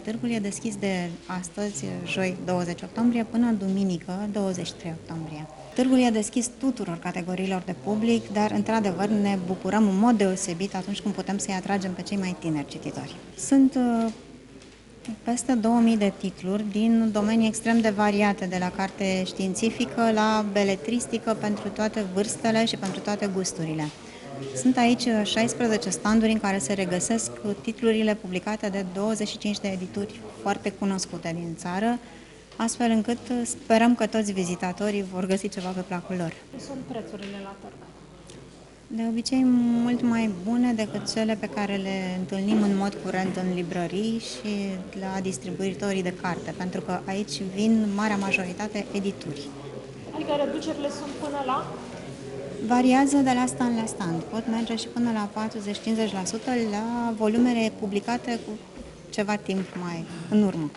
Târgul e deschis de astăzi, joi 20 octombrie, până duminică 23 octombrie. Târgul e deschis tuturor categoriilor de public, dar într-adevăr ne bucurăm în mod deosebit atunci când putem să-i atragem pe cei mai tineri cititori. Sunt peste 2000 de titluri din domenii extrem de variate, de la carte științifică la beletristică pentru toate vârstele și pentru toate gusturile. Sunt aici 16 standuri în care se regăsesc titlurile publicate de 25 de edituri foarte cunoscute din țară, astfel încât sperăm că toți vizitatorii vor găsi ceva pe placul lor. Sunt prețurile la târg? De obicei mult mai bune decât cele pe care le întâlnim în mod curent în librării și la distribuitorii de carte, pentru că aici vin marea majoritate edituri. Adică reducerile sunt până la? Variază de la stand la stand. Pot merge și până la 40-50% la volumele publicate cu ceva timp mai în urmă.